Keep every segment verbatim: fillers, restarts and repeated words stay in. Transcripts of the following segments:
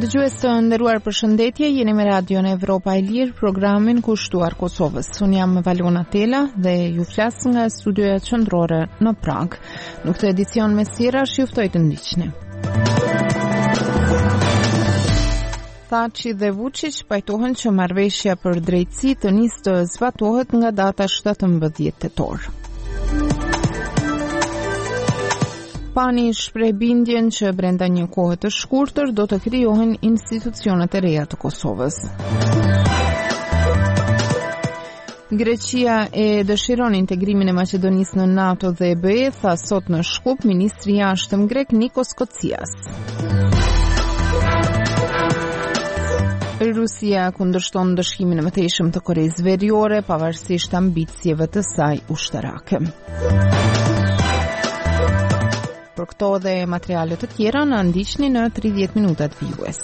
Dëgjues të nderuar, përshëndetje, jeni me Radion Evropa e Lirë, programin kushtuar Kosovës. Unë jam Valona Tela dhe ju flas nga studioja qendrore në Prag. Në këtë edicion mesirash ju ftoj të ndiqni. Thaçi dhe Vučić pajtohen që marrëveshja për drejtësi të nisë të zbatohet nga data shtatëmbëdhjetë tetor. Pani shpreh bindjen që brenda një kohe të shkurtër do të krijohen institucionet e reja të Kosovës. Greqia e dëshiron integrimin e Maqedonisë në NATO dhe E B E, tha sot në Shkup ministri i jashtëm grek Nikos Kocias. Rusia kundërshton ndëshkimin e mëtejshëm të Koreas Veriore pavarësisht ambicieve të saj ushtarake. Për këto dhe materiale të tjera na ndiqni në tridhjetë minutat vijues.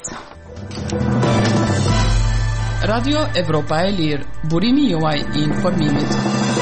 Radio Evropa e Lirë, burimi juaj i informimit.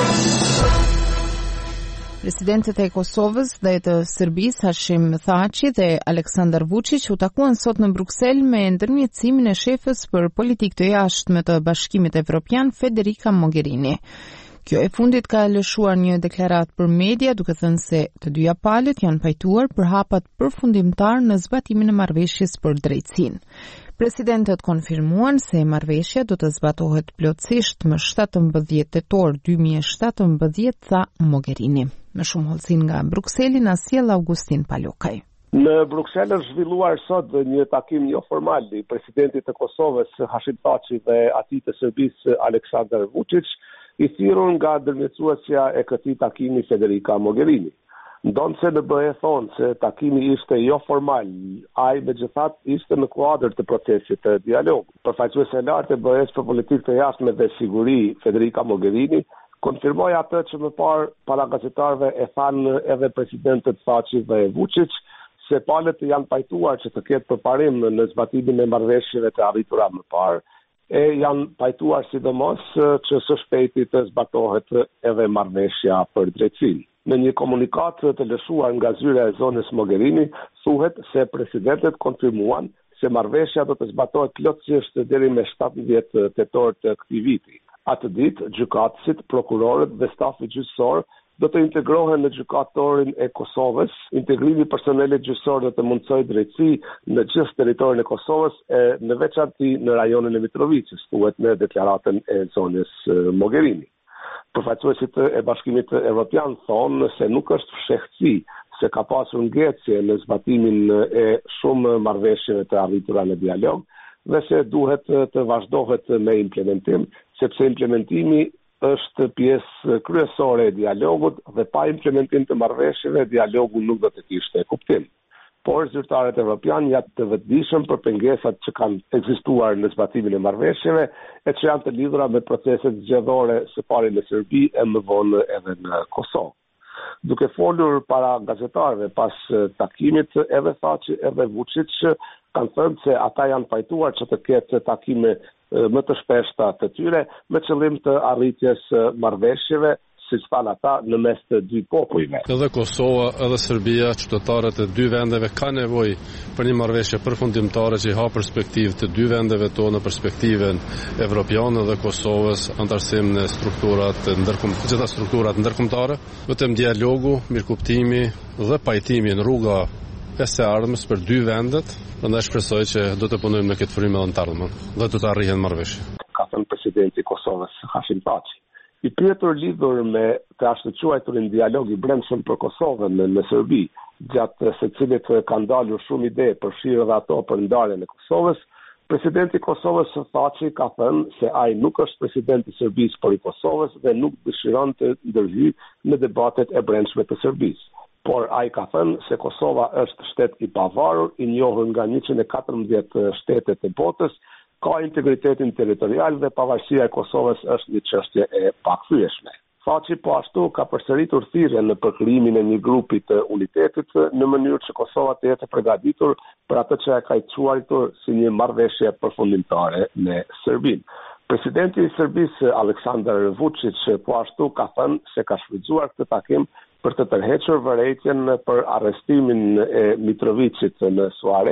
Presidentët e Kosovës dhe të Serbisë Hashim Thaçi dhe Aleksandar Vučić u takuan sot në Bruksel me ndërmjetësimin e shefës për politikë të jashtme të Bashkimit Evropian Federica Mogherini. Kjo e fundit ka lëshuar një deklaratë për media duke thënë se të dyja palët janë pajtuar për hapat përfundimtar në zbatimin e marrëveshjes për drejtësinë. Presidentët konfirmuan se marrëveshja do të zbatohet plotësisht më shtatëmbëdhjetë tetor dy mijë e shtatëmbëdhjetë, tha Mogherini. Me shumë hollësi nga Brukseli na sjell Augustin Palokaj. Në Bruksel është zhvilluar sot një takim jo formal i presidentit të Kosovës Hashim Thaçi dhe atij të Serbisë Aleksandar Vučić, i thirrur nga ndërmjetësuesja e këtij takimi Federica Mogherini. Ndonë se në B E thonë se takimi ishte jo formal, ai megjithatë ishte në kuadër të procesit të dialogut. Përfaqësuese e lartë e B E-s për politikë të jashtme dhe siguri, Federica Mogherini, konfirmoi atë që më parë para gazetarëve e thanë edhe presidentët Thaçi dhe Vučić, se palët janë pajtuar që të ketë përparim në zbatimin e marrëveshjeve të arritura më parë, e janë pajtuar sidomos që së shpejti të zbatohet edhe marrëveshja për drejtësinë. Në një komunikat të lëshuar nga zyra e zonës Mogherini, thuhet se presidentët konfirmuan se marrëveshja do të zbatohet plotësisht deri me shtatëdhjetë tetor të këtij viti. Atë ditë, gjykatësit, prokurorët dhe stafi gjyqësor do të integrohen në gjykatorin e Kosovës. Integrimi personelit gjyqësor do të mundsojë drejtësi në gjithë territorin e Kosovës e në veçantë në rajonin e Mitrovicës, thuhet në deklaratën e zonës Mogherini. Përfaqësuesit e Bashkimit Evropian thonë se nuk është fshehtësi se ka pasur ngecje në zbatimin e shumë marrëveshjeve të arritura në dialog dhe se duhet të vazhdohet me implementim, sepse implementimi është pjesë kryesore e dialogut dhe pa implementim të marrëveshjeve dialogu nuk do të kishte kuptim. Por zyrtarët evropian janë të vetëdijshëm për pengesat që kanë ekzistuar në zbatimin e marrëveshjeve e që janë të lidhura me proceset zgjedhore së pari në Serbi e më vonë edhe në Kosovë. Duke folur para gazetarëve pas takimit, edhe Thaçi edhe Vučić kanë thënë se ata janë pajtuar që të ketë takime më të shpeshta të tyre me qëllim të arritjes marrëveshjeve, siç thanë ata, në mes të dy popujve. Edhe Kosova, edhe Serbia, qytetarët e dy vendeve kanë nevojë për një marrëveshje përfundimtare që i ha perspektivë të dy vendeve tonë, perspektivën evropiane dhe Kosovës, antarësim në strukturat ndërkom, gjitha strukturat ndërkombëtare. Vetëm dialogu, mirëkuptimi dhe pajtimi në rruga e së ardhmës për dy vendet, prandaj shpresoj që do të punojmë në këtë frymë edhe në të ardhmen dhe do të arrihen marrëveshje. Ka thënë presidenti i Kosovës Hashim Thaçi. I pyetur lidhur me të ashtu quajturin dialog i brendshëm për Kosovën në, në Serbi, gjatë se cilit kanë dalur shumë ide përfshirë dhe ato për ndarjen e Kosovës, presidenti i Kosovës Thaçi ka thënë se ai nuk është presidenti i Serbisë por i Kosovës dhe nuk dëshiron të ndërhyjë në debatet e brendshme të Serbisë. Por ai ka thënë se Kosova është shtet i pavarur, i njohur nga njëqind e katërmbëdhjetë shtetet e botës, ka integritetin territorial dhe pavarësia e Kosovës është një çështje e pakthyer. Thaçi po ashtu ka përsëritur thirrjen në përkrijimin e një grupi të unitetit në mënyrë që Kosova të jetë e përgatitur për atë që ka i quajtur si një marrëveshje përfundimtare me Serbinë. Presidenti i Serbisë Aleksandar Vučić po ashtu ka thënë se ka shfrytzuar këtë takim për të tërhequr vërejtjen për arrestimin e Mitrovicit në Suarek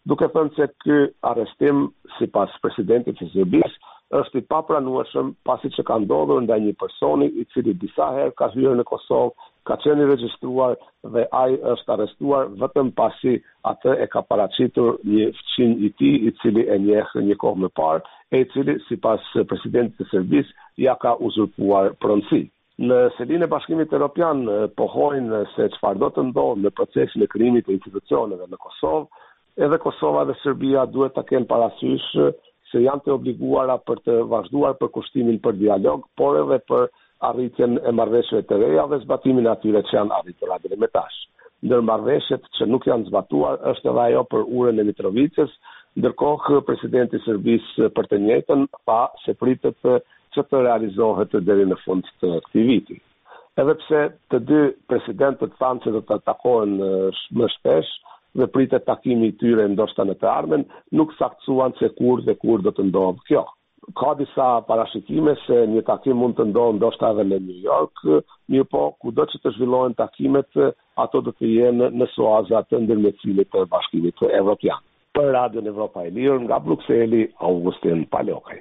duke thënë se ky arrestim, sipas presidentit të Serbisë, është i papranueshëm pasi që ka ndodhur ndaj një personi i cili disa herë ka hyrë në Kosovë, ka qenë i regjistruar dhe ai është arrestuar vetëm pasi atë e ka paraqitur një fëmijë i tij i cili e njeh një kohë më parë, e i cili sipas presidentit të Serbisë ja ka uzurpuar pronësi. Në selinë e Bashkimit Evropian pohojnë se çfarë do të ndodhë në procesin e krijimit të institucioneve në Kosovë, edhe Kosova dhe Serbia duhet ta kenë parasysh se janë të obliguara për të vazhduar për kushtimin për dialog, por edhe për arritjen e marrëveshjeve të reja dhe zbatimin e atyre që janë arritur deri më tash. Ndër marrëveshjet që nuk janë zbatuar është edhe ajo për urën e Mitrovicës, ndërkohë presidenti i Serbisë për të njëjtën tha se pritet që të realizohet deri në fund të këtij viti. Edhe pse të dy presidentët thanë se do të takohen më shpesh dhe pritet takimi i tyre ndoshta në të ardhmen, nuk saktësuan se kur dhe kur do të ndodhë kjo. Ka disa parashikime se një takim mund të ndodhë ndoshta edhe në New York, mirë po, kudo që të zhvillohen takimet, ato do të jenë në soaza të ndërmjetësimit të Bashkimit Evropian. Për Radion Evropa e Lirë, nga Brukseli, Augustin Palokaj.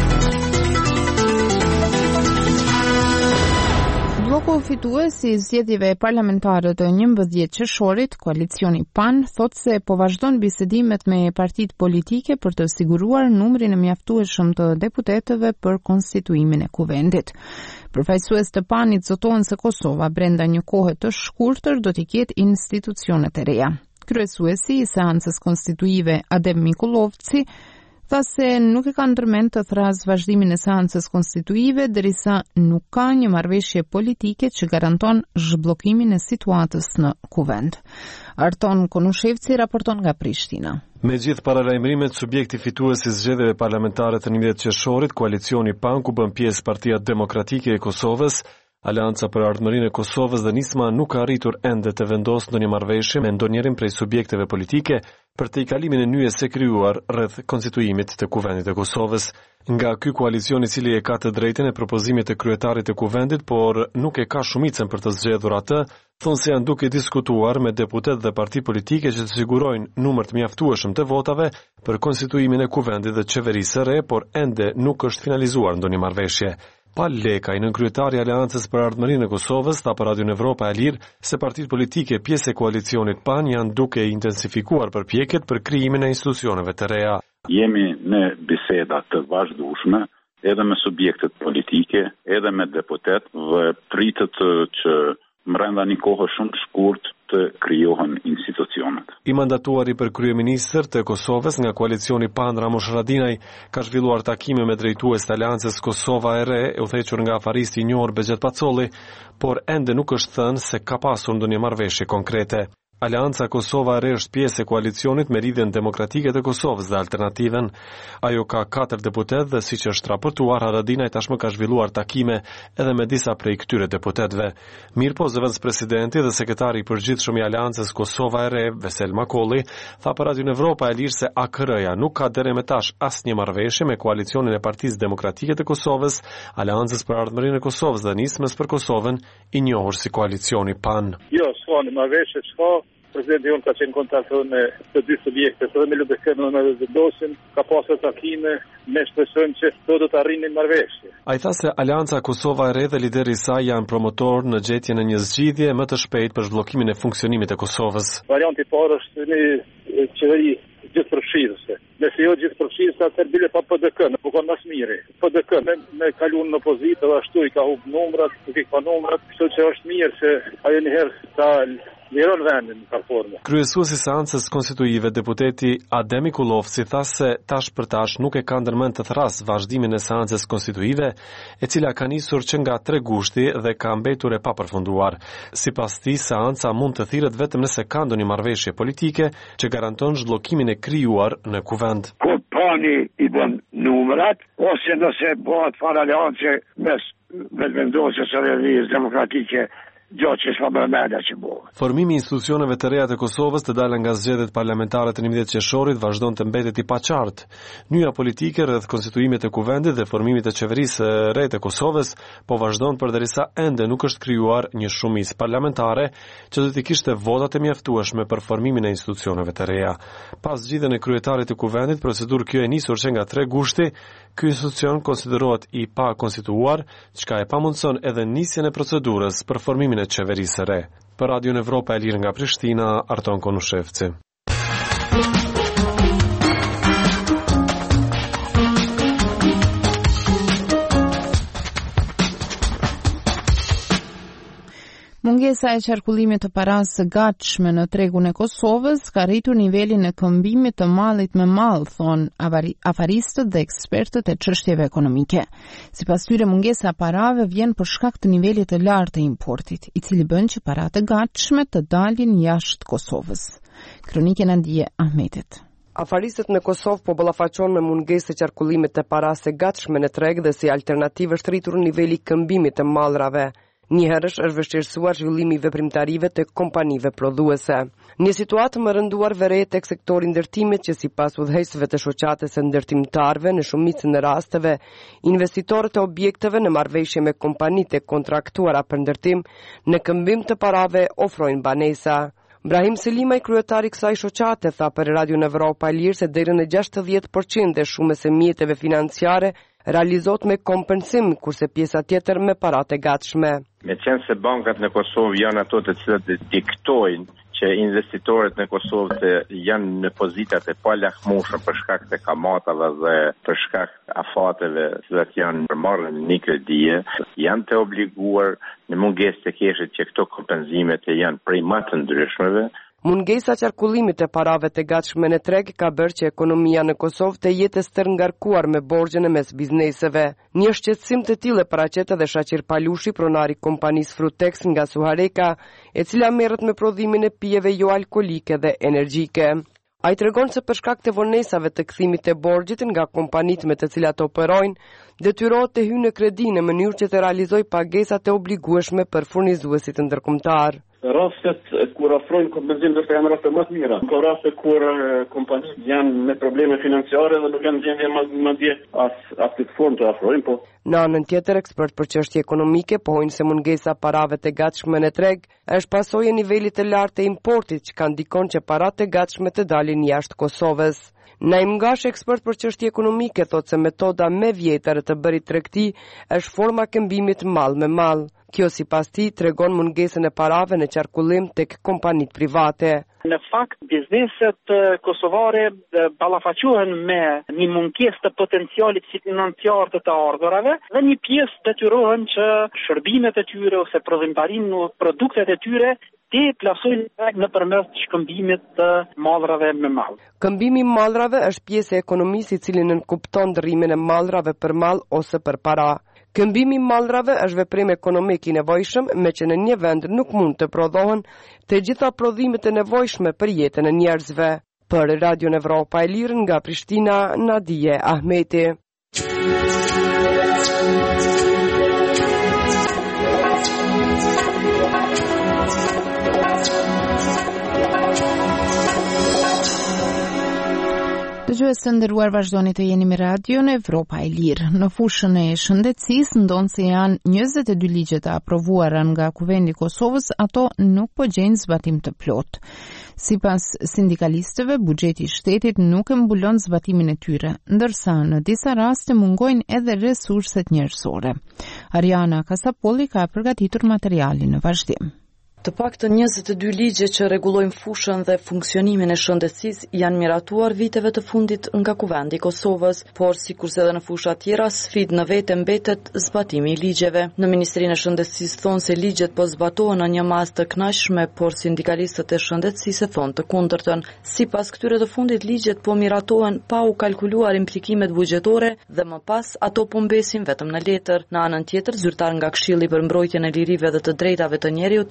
Bloku fitues i zgjedhjeve parlamentare të njëmbëdhjetë qershorit, koalicioni P A N, thot se po vazhdon bisedimet me partitë politike për të siguruar numrin e mjaftueshëm të deputetëve për konstituimin e kuvendit. Përfaqësues të P A N-it zotohen se Kosova brenda një kohe të shkurtër do t'i ketë institucionet e reja. Kryesuesi i seancës konstituive Adem Mikullovci tha se nuk e ka ndërmend të thrasë vazhdimin e seancës konstituive derisa nuk ka një marrëveshje politike që garanton zhbllokimin e situatës në kuvend. Arton Konushevci raporton nga Prishtina. Me gjithë paralajmërimet, subjekti fitues i zgjedhjeve parlamentare të njëmbëdhjetë qershorit, koalicioni P A N, ku bën pjesë Partia Demokratike e Kosovës, Aleanca për Ardhmërinë e Kosovës dhe Nisma nuk ka arritur ende të vendosë ndonjë marrëveshje me ndonjërin prej subjekteve politike për të kalimin e nyjes së krijuar rreth konstituimit të Kuvendit të Kosovës. Nga ky koalicion i cili e ka të drejtën e propozimit të kryetarit të Kuvendit, por nuk e ka shumicën për të zgjedhur atë, thonë se janë duke diskutuar me deputet dhe parti politike që të sigurojnë numër të mjaftueshëm të votave për konstituimin e Kuvendit dhe qeverisë së re, por ende nuk është finalizuar ndonjë marrëveshje. Pal Lekaj, nënkryetari i Aleancës për Ardhmërinë e Kosovës, tha për Radion Evropa e Lirë se partitë politike pjesë e koalicionit P A N janë duke intensifikuar përpjekjet për krijimin e institucioneve të reja. Jemi në biseda të vazhdueshme edhe me subjektet politike, edhe me deputet dhe pritet që brenda një kohë shumë të shkurt të krijohen institucionet. I mandatuari për kryeministër të Kosovës nga koalicioni P A N Ramush Haradinaj ka zhvilluar takime me drejtues të Aleancës Kosova e Re, e udhëhequr nga afaristi i njohur Bexhet Pacolli, por ende nuk është thënë se ka pasur ndonjë marrëveshje konkrete. Aleanca Kosova e Re është pjesë e koalicionit me Lidhjen Demokratike të Kosovës dhe Alternativën. Ajo ka katër deputet dhe siç është raportuar, Haradinaj tashmë ka zhvilluar takime edhe me disa prej këtyre deputetëve. Mirpo zëvendës presidenti dhe sekretari i përgjithshëm i Aleancës Kosova e Re, Vesel Makolli, tha për Radion Evropa e Lirë se A K R-ja nuk ka deri më tash asnjë marrëveshje me koalicionin e Partisë Demokratike të Kosovës, Aleancës për Ardhmërinë e Kosovës dhe Nismës për Kosovën, i njohur si koalicioni P A N. Jo, s'ka një marrëveshje, s'ka. Presidenti jonë ka qenë kontaktuar me të dy subjekte, edhe me Lubekën dhe Vendosin, ka pasur takime, ne shpresojmë që do të arrijnë marrëveshje. Ai tha se Aleanca Kosova e Re dhe lideri i saj janë promotor në gjetjen e një zgjidhje më të shpejtë për zhbllokimin e funksionimit të Kosovës. Varianti i parë është një qeveri gjithëpërfshirëse. Nëse jo gjithëpërfshirëse, atëherë bile pa P D K, në po ka më mirë. P D K me, me kaluar në opozitë dhe ashtu i ka humbur numrat, nuk i ka numrat, kështu që është mirë se ajo një herë ta liron vendin në formë. Kryesuesi i seancës konstituive, deputeti Adem Mikullovci, tha se tash për tash nuk e ka ndërmend të thrasë vazhdimin e seancës konstituive, e cila ka nisur që nga tre gushti dhe ka mbetur e papërfunduar. Sipas tij, seanca mund të thirret vetëm nëse ka ndonjë marrëveshje politike që garanton zhbllokimin e krijuar në kuvend. Kur pani i bën numrat, ose nëse bëhet fare aleance mes Vendosjes së Lidhjes Demokratike gjë që s'ka më mendja që bëhet. Formimi i institucioneve të reja të Kosovës të dalë nga zgjedhjet parlamentare të njëmbëdhjetë qershorit vazhdon të mbetet i paqartë. Nyja politike rreth konstituimit të kuvendit dhe formimit të qeverisë së re të Kosovës po vazhdon përderisa ende nuk është krijuar një shumicë parlamentare që do të kishte votat e mjaftueshme për formimin e institucioneve të reja. Pas zgjidhjen e kryetarit të kuvendit, procedurë kjo e nisur që nga tre gushti, ky institucion konsiderohet i pa konstituuar, çka e pamundson edhe nisjen e procedurës për formimin e qeverisë së re. Për Radion Evropa e Lirë nga Prishtina, Arton Konushevci. Mungesa e qarkullimit të parasë së gatshme në tregun e Kosovës ka rritur nivelin e këmbimit të mallit me mall, thon afaristët dhe ekspertët e çështjeve ekonomike. Sipas tyre, mungesa e parave vjen për shkak të nivelit të lartë të importit, i cili bën që paratë e gatshme të dalin jashtë Kosovës. Kronikën e Ndije Ahmetit. Afaristët në Kosovë po ballafaqohen me mungesë të qarkullimit të parasë së gatshme në treg dhe si alternativë është rritur niveli i këmbimit të mallrave. Njëherësh është vështirësuar zhvillimi i veprimtarive të kompanive prodhuese. Një situatë më rënduar vërej tek sektori ndërtimit që sipas udhëheqësve të shoqatës së ndërtimtarëve në shumicën e rasteve, investitorët e objekteve në marrëveshje me kompanitë e kontraktuara për ndërtim në këmbim të parave ofrojnë banesa. Brahim Selima, i kryetari i kësaj shoqate, tha për Radion Evropa e Lirë se deri në gjashtëdhjetë përqind e shumës së mjeteve financiare realizohet me kompensim, kurse pjesa tjetër me paratë e gatshme. Me qenë se bankat në Kosovë janë ato të cilat diktojnë që investitorët në Kosovë të janë në pozitat e palahmueshme për shkak të kamatave dhe për shkak të afateve që janë përmarrë në një kredie, janë të obliguar në mungesë të keshit që këto kompensimet janë prej më të ndryshmeve. Mungesa e qarkullimit të parave të gatshme në treg ka bërë që ekonomia në Kosovë të jetë e stërngarkuar me borxhen e mes bizneseve. Një shqetësim të tillë paraqet edhe Shaqir Palushi, pronari kompanisë Frutex nga Suhareka, e cila merret me prodhimin e pijeve jo alkolike dhe energjike. Ai tregon se për shkak të vonesave të kthimit të borxhit nga kompanitë me të cilat operojnë, detyrohet të hyjë në kredi në mënyrë që të realizojë pagesat e obligueshme për furnizuesit ndërkombëtar. Rastet kur ofrojnë kompenzim do të janë raste më të mira. Ka raste kur kompanitë janë me probleme financiare dhe nuk kanë gjendje madje as atë formë të ofrojnë, po. Në anën tjetër, ekspert për çështje ekonomike pohojnë se mungesa e parave të gatshme në treg është pasojë e nivelit të lartë të importit që ka ndikon që paratë e gatshme të dalin jashtë Kosovës. Naim Gash, ekspert për çështje ekonomike, thotë se metoda më e vjetër e të bërit tregti është forma këmbimit mall me mall. Kjo sipas tij tregon mungesën e parave në qarkullim tek kompanitë private. Në fakt, bizneset kosovare ballafaqohen me një mungesë të potencialit financiar të të ardhurave dhe një pjesë detyrohen që shërbimet e tyre ose prodhimtarinë, produktet e tyre të plasojnë nëpërmes shkëmbimit të mallrave me mall. Këmbimi i mallrave është pjesë e ekonomisë i cili nënkupton ndrrimin e mallrave për mall ose për para. Këmbimi i mallrave është veprim ekonomik i nevojshëm, me që në një vend nuk mund të prodhohen të gjitha prodhimet e nevojshme për jetën e njerëzve. Për Radion Evropa e Lirë nga Prishtina, Nadije Ahmeti. Dëgjues të nderuar, vazhdoni të jeni me Radion Evropa e Lirë. Në fushën e shëndetësisë, ndonë se janë njëzet e dy ligje të aprovuara nga Kuvendi i Kosovës, ato nuk po gjejnë zbatim të plot. Sipas sindikalistëve, buxheti i shtetit nuk e mbulon zbatimin e tyre, ndërsa në disa raste mungojnë edhe resurset njerëzore. Ariana Kasapolli ka përgatitur materialin në vazhdim. Të paktën njëzet e dy ligje që rregullojnë fushën dhe funksionimin e shëndetësisë janë miratuar viteve të fundit nga Kuvendi i Kosovës, por sikurse edhe në fusha tjera, sfidë në vete mbetet zbatimi i ligjeve. Në Ministrinë e Shëndetësisë thonë se ligjet po zbatohen në një masë të kënaqshme, por sindikalistët e shëndetësisë thonë të kundërtën. Sipas këtyre të fundit, ligjet po miratohen pa u kalkuluar implikimet buxhetore dhe më pas ato po mbesin vetëm në letër. Në anën tjetër, zyrtar nga Këshilli për mbrojtjen e lirive dhe të drejtave të njerëzit thonë se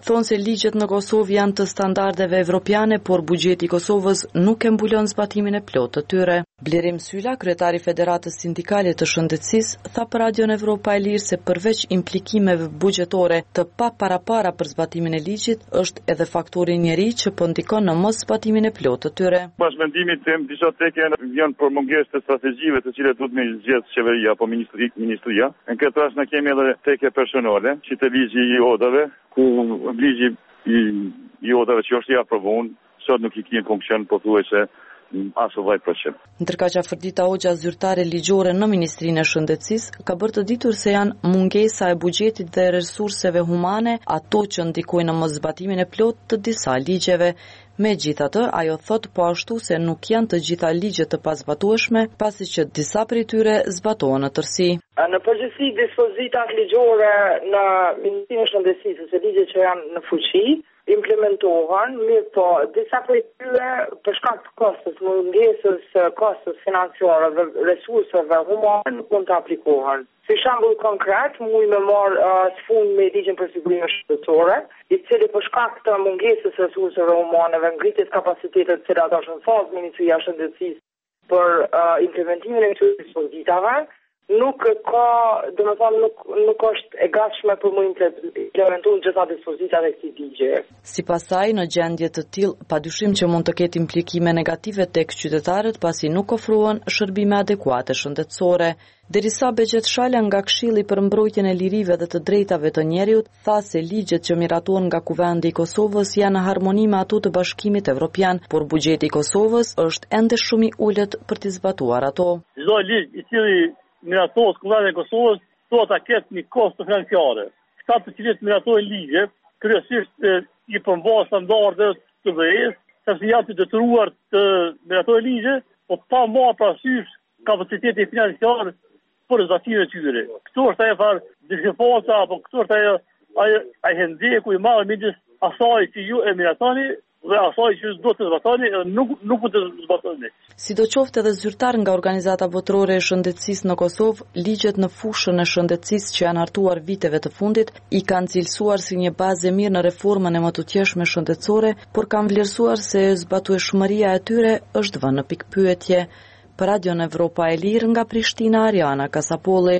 ligjet në Kosovë janë të standardeve evropiane, por buxheti i Kosovës nuk e mbulon zbatimin e plotë të tyre. Blerim Sylla, kryetari i Federatës Sindikale të Shëndetësisë, tha për Radion Evropa e Lirë se përveç implikimeve buxhetore të pa parapara për zbatimin e ligjit, është edhe faktori njeri që po ndikon në mos zbatimin e plotë të tyre. Pas mendimit tim, disa tekje janë për mungesë të strategjive të cilat duhet me zgjedh qeveria apo ministri, ministria. Në këtë rast ne kemi edhe tekje personale, që të ligji i odave, ku ligji i, i odave që është i aprovuar, sot nuk i kemi funksion pothuajse asë vaj përqim. Ndërka që Afërdita Hoxha, zyrtare ligjore në Ministrinë e Shëndetësisë, ka bërë të ditur se janë mungesa e buxhetit dhe resurseve humane ato që ndikojnë në moszbatimin e plotë të disa ligjeve. Megjithatë, ajo thot po ashtu se nuk janë të gjitha ligjet të pazbatueshme, pasi që disa prej tyre zbatohen në tërësi. Në përgjithësi, dispozitat ligjore në Ministrinë e Shëndetësisë ose ligjet që janë në fuqi implementohen, mirë po disa prej tyre për shkak të kostos, mungesës kostos financiare dhe resurseve humane nuk mund të aplikohen. Si shembull konkret, muj me marr uh, sfund me ligjin për sigurinë shëndetësore, i cili për shkak të mungesës resurseve humane dhe ngritjes kapacitetet të cilat është në fazë Ministria e Shëndetësisë për uh, implementimin e këtyre dispozitave, nuk ka, domethënë nuk nuk është e gatshme për më implementuar gjitha dispozitat e këtij ligji. Sipas saj, në gjendje të tillë, padyshim që mund të ketë implikime negative tek qytetarët pasi nuk ofrohen shërbime adekuate shëndetësore. Derisa Begjet Shala nga Këshilli për mbrojtjen e lirive dhe të drejtave të njerëzit tha se ligjet që miratohen nga Kuvendi i Kosovës janë në harmoni me ato të Bashkimit Evropian, por buxheti i Kosovës është ende shumë i ulët për të zbatuar ato. Çdo ligj i cili miratohet Kuvendi i Kosovës do ta ketë një kosto financiare. Këta të cilët miratojnë ligje, kryesisht i përmbajnë standardet të B E-s, sepse janë të detyruar të miratojnë ligje, po pa marrë parasysh kapaciteti financiar për zbatimin e tyre. Këtu është ajo farë diskrepanca apo këtu është ajo ajo ai hendeku i madh midis asaj që ju e miratoni dhe asaj që do të zbatoni nuk nuk mund të zbatoni. Sidoqoftë edhe zyrtar nga organizata botërore e shëndetësisë në Kosovë, ligjet në fushën e shëndetësisë që janë hartuar viteve të fundit i kanë cilësuar si një bazë e mirë në reformën e mëtutjeshme shëndetësore, por kanë vlerësuar se zbatueshmëria e tyre është vënë në pikpyetje. Për Radion Evropa e Lirë nga Prishtina, Ariana Kasapolli.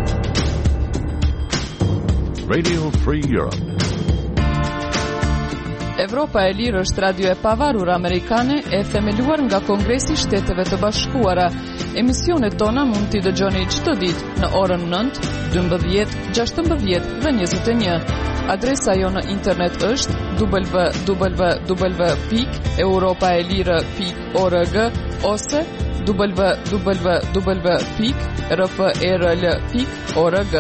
Radio Free Europe. Evropa e Lirë është radio e pavarur amerikane e themeluar nga Kongresi i Shteteve të Bashkuara. Emisionet tona mund t'i dëgjoni çdo ditë në orën nëntë, dymbëdhjetë, gjashtëmbëdhjetë dhe njëzet e një. Adresa jo në internet është w w w pikë europaelire pikë org ose w w w pikë r f e r l pikë org.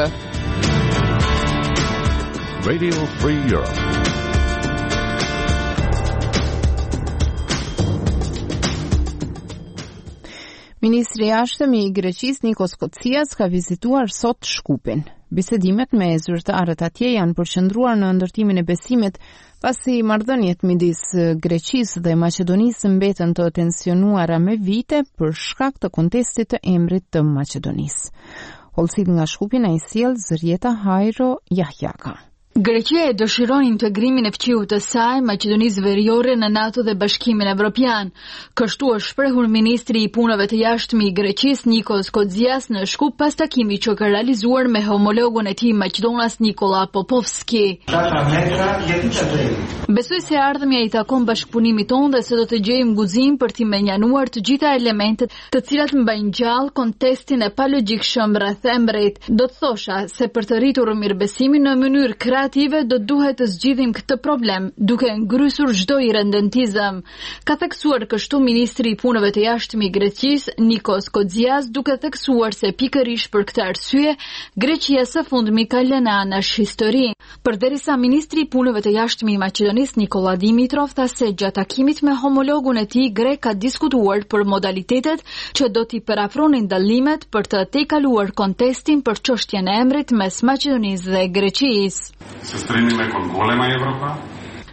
Radio Free Europe. Ministri i jashtëm i Greqisë Nikos Kocias ka vizituar sot Shkupin. Bisedimet me zyrtarët atje janë përqendruar në ndërtimin e besimit, pasi marrëdhëniet midis Greqisë dhe Maqedonisë mbeten të tensionuara me vite për shkak të kontestit të emrit të Maqedonisë. Hollësit nga Shkupi na i sjell Zërieta Hajro Jahjaka. Greqia e dëshiron integrimin e fqiut të saj Maqedonisë Veriore në NATO dhe Bashkimin Evropian. Kështu është shprehur ministri i punëve të jashtëm i Greqisë Nikos Kodzias në Shkup pas takimit që ka realizuar me homologun e tij Maqedonas Nikola Popovski. Besoj se ardhmja i takon bashkëpunimit tonë dhe se do të gjejmë guzim për t'i menjanuar të gjitha elementet të cilat mbajnë gjallë kontestin e palogjikshëm rreth emrit. Do të thosha se për të rritur mirëbesimin në mënyrë kreative do duhet të zgjidhim këtë problem duke ngrysur çdo irredentizëm. Ka theksuar kështu ministri i punëve të jashtëm i Greqisë Nikos Kodzias, duke theksuar se pikërisht për këtë arsye Greqia së fundmi ka lënë anash historinë. Përderisa ministri i punëve të jashtëm i Maqedonisë Nikola Dimitrov tha se gjatë takimit me homologun e tij grek ka diskutuar për modalitetet që do t'i parafronin dallimet për të tejkaluar kontestin për çështjen e emrit mes Maqedonisë dhe Greqisë. Se strenime con golema Evropa?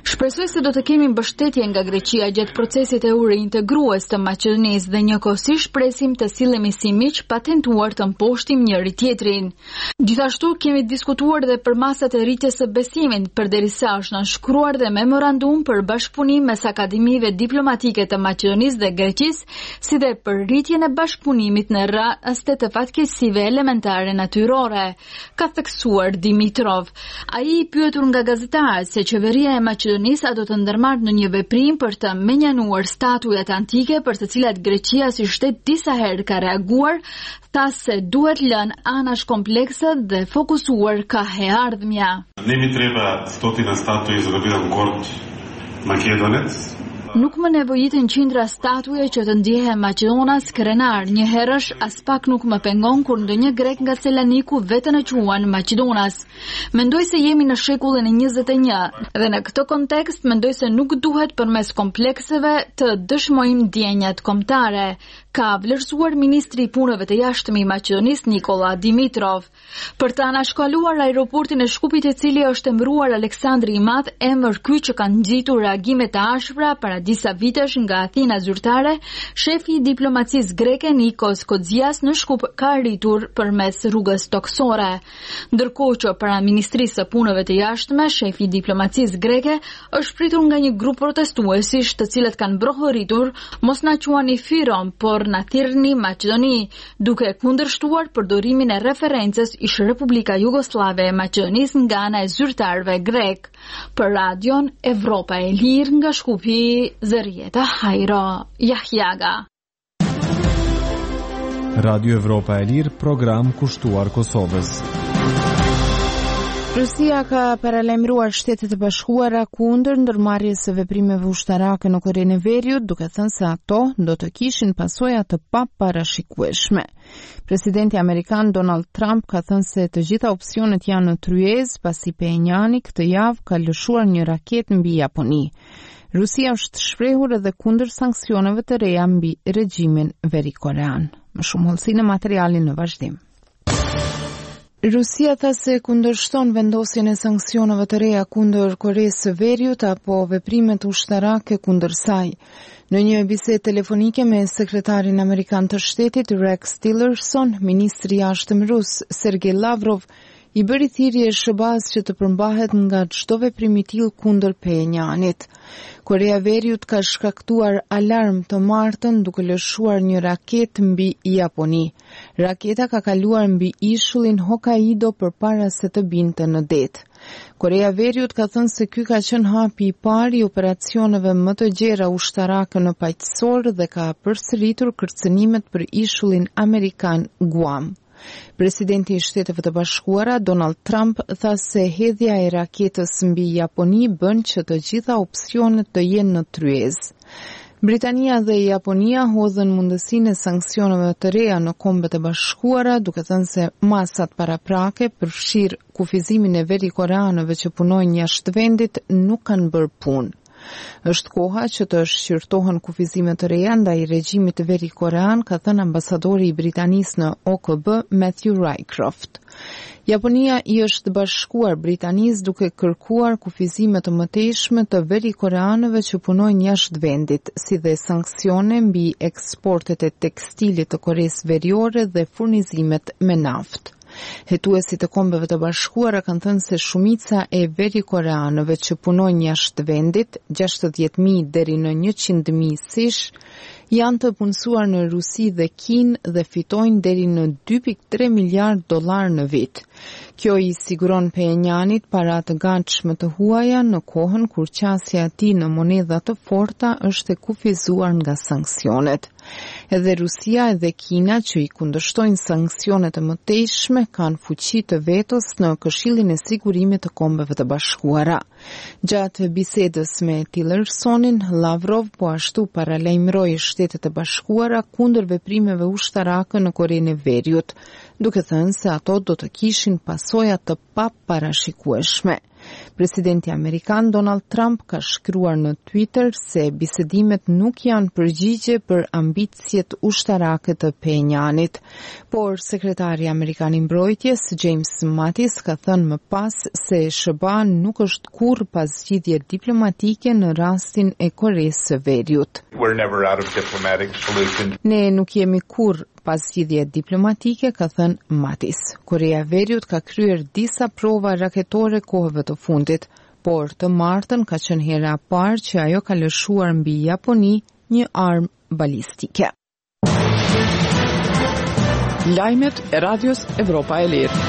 Shpresoj se do të kemi mbështetje nga Greqia gjatë procesit e reintegrues të Maqedonisë dhe njëkohësisht presim të sillemi si miq pa tentuar të mposhtim njëri tjetrin. Gjithashtu kemi diskutuar dhe për masat e rritjes së besimit, përderisa është nënshkruar dhe memorandum për bashkëpunim mes akademive diplomatike të Maqedonisë dhe Greqisë, si dhe për rritjen e bashkëpunimit në raste të fatkeqësive elementare natyrore, ka theksuar Dimitrov. Ai i pyetur nga gazetarët se qeveria e Maqedonisë a do të ndërmarrë në një veprim për të menjanuar statujat antike për të cilat Greqia si shtet disa herë ka reaguar, tha se duhet lënë anash komplekse dhe fokusuar ka heardhmja. Ne mi treba stotina statui za da budem gord Makedonec. Nuk më nevojitin qindra statuje që të ndjehe Maqedonas krenar, një herësh as pak nuk më pengon kur ndonjë grek nga Celaniku vetën e quan Maqedonas. Mendoj se jemi në shekullin e njëzet e një dhe në këtë kontekst mendoj se nuk duhet përmes komplekseve të dëshmojmë ndjenjat kombëtare, ka vlerësuar ministri i punëve të jashtëm i Maqedonisë Nikola Dimitrov. Për të anashkaluar aeroportin e Shkupit, i cili është emëruar Aleksandri i Madh, emër ky që kanë ngjitur reagime të ashpra para disa vitesh nga Athina zyrtare, shefi i diplomacisë greke Nikos Kodzias në Shkup ka arritur përmes rrugës toksore. Ndërkohë që para Ministrisë së Punëve të Jashtme, shefi i diplomacisë greke është pritur nga një grup protestuesish, të cilët kanë brohëritur mos na quani Fyrom, por na thirrni Maqedoni, duke kundërshtuar përdorimin e referencës ish Republika Jugoslave e Maqedonisë nga ana e zyrtarëve grek. Për radion Evropa e Lirë nga Shkupi, Zërieta Hajro Jahjaga. Radio Evropa e Lirë, program kushtuar Kosovës. Rusia ka paralajmëruar Shtetet e Bashkuara kundër ndërmarrjes së veprimeve ushtarake në Korenë e Veriut, duke thënë se ato do të kishin pasoja të paparashikueshme. Presidenti amerikan Donald Trump ka thënë se të gjitha opsionet janë në tryezë pasi Pyongyang këtë javë ka lëshuar një raketë mbi Japoni. Rusia është shprehur edhe kundër sanksioneve të reja mbi regjimin verikorean. Më shumë hollësi në materialin në vazhdim. Rusia tha se kundërshton vendosjen e sanksioneve të reja kundër Koreas së Veriut apo veprimet ushtarake kundër saj. Në një bisedë telefonike me sekretarin amerikan të shtetit Rex Tillerson, ministri i jashtëm rus Sergej Lavrov i bëri thirrje shëbaz që të përmbahet nga çdo veprim i tillë kundër Pyongyangit. Korea e Veriut ka shkaktuar alarm të martën duke lëshuar një raketë mbi Japoni. Raketa ka kaluar mbi ishullin Hokkaido përpara se të binte në det. Korea e Veriut ka thënë se ky ka qenë hapi i parë i operacioneve më të gjera ushtarake në paqësor dhe ka përsëritur kërcënimet për ishullin amerikan Guam. Presidenti i Shteteve të Bashkuara Donald Trump tha se hedhja e raketës mbi Japoni bën që të gjitha opsionet të jenë në tryezë. Britania dhe Japonia hodhën mundësinë e sanksioneve të reja në Kombet e Bashkuara, duke thënë se masat paraprake përfshir kufizimin e verikoreanëve që punojnë jashtë vendit nuk kanë bërë punë. Është koha që të shqyrtohen kufizime të reja ndaj regjimit verikorean, ka thënë ambasadori i Britanisë në O K B Matthew Rycroft. Japonia i është bashkuar Britanisë duke kërkuar kufizime të mëtejshme të verikoreanëve që punojnë jashtë vendit, si dhe sanksione mbi eksportet e tekstilit të Koresë Veriore dhe furnizimet me naftë. Hetuesit e Kombeve të Bashkuara kanë thënë se shumica e verikoreanëve që punojnë jashtë vendit, gjashtëdhjetë mijë deri në njëqind mijë sish, janë të punësuar në Rusi dhe Kinë dhe fitojnë deri në dy pikë tre miliard dollar në vit. Kjo i siguron Pyongyangit para të gatshme të huaja në kohën kur qasja e tij në monedha të forta është e kufizuar nga sanksionet. Edhe Rusia edhe Kina, që i kundërshtojnë sanksionet e mëtejshme, kanë fuqi të vetos në Këshillin e Sigurimit të Kombeve të Bashkuara. Gjatë bisedës me Tillersonin, Lavrov po ashtu paralajmëroi Shtetet e Bashkuara kundër veprimeve ushtarake në Korenë e Veriut, duke thënë se ato do të kishin pasoja të paparashikueshme. Presidenti amerikan Donald Trump ka shkruar në Twitter se bisedimet nuk janë përgjigje për ambicjet ushtarake të Penjanit, por sekretari amerikan i mbrojtjes James Mattis ka thënë më pas se S B A nuk është kurrë pas zgjidhje diplomatike në rastin e Koresë së Veriut. We're never out of diplomatic solutions. Ne nuk jemi kurrë pas zgjidhje diplomatike, ka thënë Mattis. Korea e Veriut ka kryer disa prova raketore kohëve të fundit, por të martën ka qenë hera e parë që ajo ka lëshuar mbi Japoni një armë balistike. Lajmet e Radios Evropa e Lirë.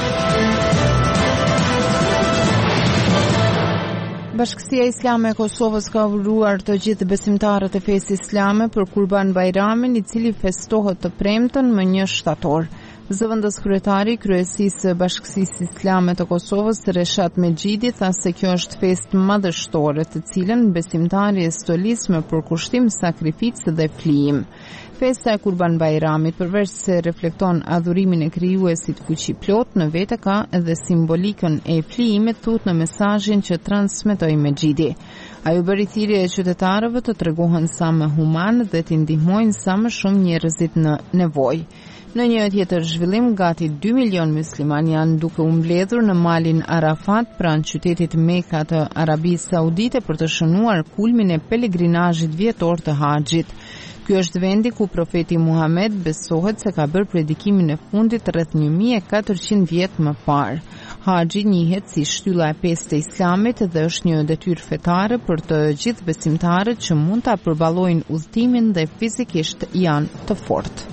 Bashkësia Islame e Kosovës ka uruar të gjithë besimtarët e fesë islame për Kurban Bajramin, i cili festohet të premten më një shtator. Zëvendës kryetari i kryesisë së Bashkësisë Islame të Kosovës, Reshat Mexhidi, tha se kjo është festë madhështore, të cilën besimtari e stolis me përkushtim, sakrificë dhe flijim. Festa e Kurban Bajramit, përveç se reflekton adhurimin e krijuesit fuqiplot, në vete ka edhe simbolikën e flijimit, thut në mesazhin që transmetoi Mexhidi. Ajo bëri thirrje e qytetarëve të tregohen sa më human dhe të ndihmojnë sa më shumë njerëzit në nevojë. Në një tjetër zhvillim, gati dy milion musliman janë duke u mbledhur në malin Arafat pranë qytetit Mekka të Arabisë Saudite për të shënuar kulmin e pelegrinazhit vjetor të haxhit. Ky është vendi ku profeti Muhammed besohet se ka bërë predikimin e fundit rreth një mijë e katërqind vjet më parë. Haxhi njihet si shtylla e pestë e Islamit dhe është një detyrë fetare për të gjithë besimtarët që mund ta përballojnë udhëtimin dhe fizikisht janë të fortë.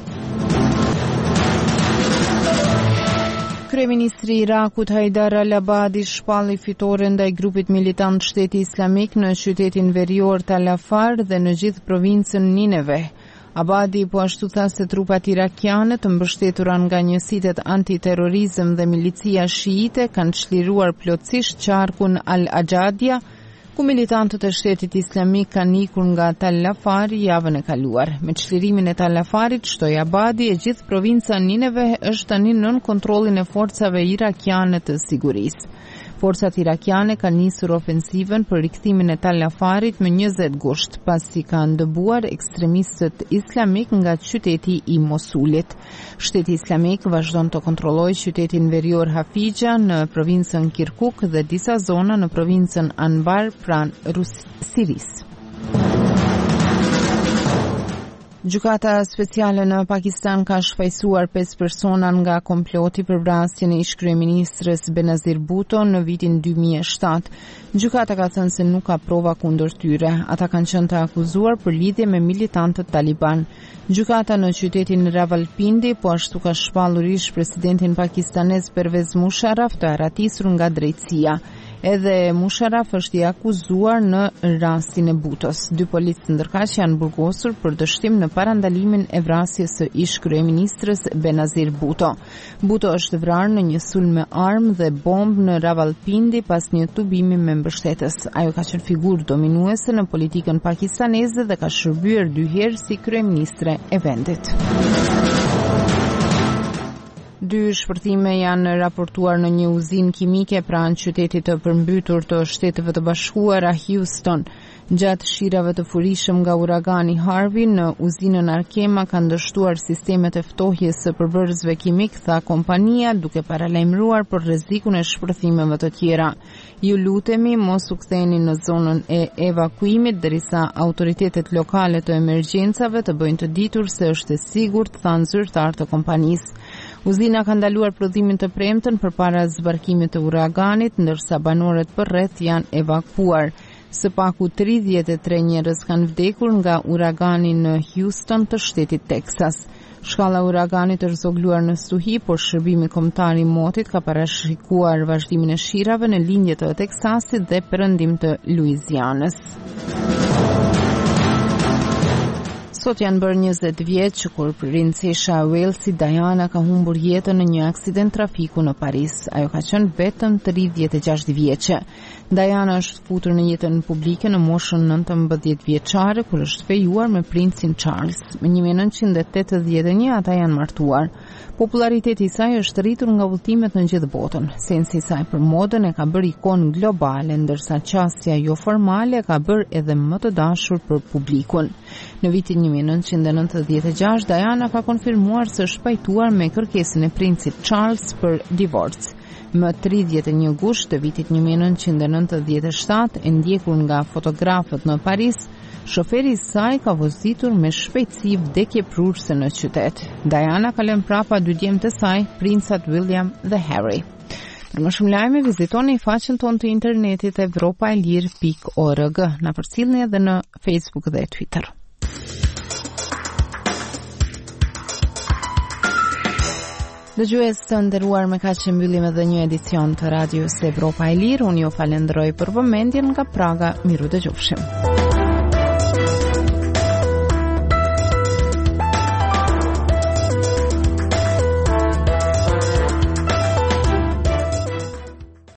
Kryeministri i Irakut Haidar al-Abadi shpalli fitore ndaj grupit militant Shteti Islamik në qytetin verior Tal Afar dhe në gjithë provincën Nineve. Abadi po ashtu tha se trupat irakiane të mbështetura nga njësitet antiterrorizëm dhe milicia shiite kanë çliruar plotësisht qarkun Al-Ajadia, ku militantët e Shtetit Islamik kanë ikur nga Tal Afar javën e kaluar. Me çlirimin e Tal Afarit, shtoi Abadi, e gjithë provinca Nineve është tani nën kontrollin e forcave irakiane të sigurisë. Forcat irakiane kanë nisur ofensivën për rikthimin e Tal Afarit më njëzet gusht, pasi kanë dëbuar ekstremistët islamik nga qyteti i Mosulit. Shteti Islamik vazhdon të kontrollojë qytetin verior Hafija në provincën Kirkuk dhe disa zona në provincën Anbar pranë Sirisë. Gjykata speciale në Pakistan ka shfaqsuar pesë persona nga komploti për vrasjen e ish-kryeministres Benazir Bhutto në vitin dy mijë e shtatë. Gjykata ka thënë se nuk ka prova kundër tyre. Ata kanë qenë të akuzuar për lidhje me militantët Taliban. Gjykata në qytetin Rawalpindi po ashtu ka shpallur ish-presidentin pakistanez Pervez Musharraf të aratisur nga drejtësia. Edhe Musharraf është i akuzuar në rastin e Bhuttos. Dy policë ndërkaq janë burgosur për dështim në parandalimin e vrasjes së ish-kryeministres Benazir Bhutto. Bhutto është vrarë në një sulm me armë dhe bombë në Rawalpindi pas një tubimi me mbështetës. Ajo ka qenë figurë dominuese në politikën pakistaneze dhe ka shërbyer dy herë si kryeministre e vendit. Dy shpërthime janë raportuar në një uzinë kimike pranë qytetit të përmbytur të Shteteve të Bashkuara Houston. Gjatë shirave të furishëm nga uragani Harvey në uzinën Arkema kanë dështuar sistemet e ftohjes së përbërësve kimik, tha kompania, duke paralajmëruar për rrezikun e shpërthimeve të tjera. Ju lutemi mos u ktheni në zonën e evakuimit derisa autoritetet lokale të emergjencave të bëjnë të ditur se është e sigurt, thanë zyrtar të kompanisë. Uzina ka ndaluar prodhimin të premten përpara zbarkimit të uraganit, ndërsa banorët përreth janë evakuar. Së paku tridhjetë e tre njerëz kanë vdekur nga uragani në Houston të shtetit Texas. Shkalla e uraganit është zogluar në stuhi, por shërbimi kombëtar i motit ka parashikuar vazhdimin e shirave në lindje të Teksasit dhe perëndim të Luizianës. Sot janë bërë njëzet vjet që kur princesha e Walesit Diana ka humbur jetën në një aksident trafiku në Paris. Ajo ka qenë vetëm tridhjetë e gjashtë vjeçe. Diana është futur në jetën publike në moshën nëntëmbëdhjetë vjeçare kur është fejuar me princin Charles. Në një mijë e nëntëqind e tetëdhjetë e një ata janë martuar. Populariteti i saj është rritur nga udhëtimet në gjithë botën. Sensi i saj për modën e ka bërë ikonë globale, ndërsa qasja jo formale ka bërë edhe më të dashur për publikun. Në vitin një mijë e nëntëqind e nëntëdhjetë e gjashtë Diana ka konfirmuar se është pajtuar me kërkesën e princit Charles për divorc. Më tridhjetë e një gusht të vitit një mijë e nëntëqind e nëntëdhjetë e shtatë, e ndjekur nga fotografët në Paris, shoferi i saj ka vozitur me shpejtësi vdekjeprurëse në qytet. Diana ka lënë prapa dy djemtë e saj, princat William dhe Harry. Për më shumë lajme, vizitoni faqen tonë të internetit evropaelir pikë org. Na përcjellni edhe në Facebook dhe Twitter. Dëgjues të nderuar, me kaq që mbyllim edhe një edicion të Radios Evropa e Lirë. Unë ju falenderoj për vëmendjen. Nga Praga, miru dëgjofshim.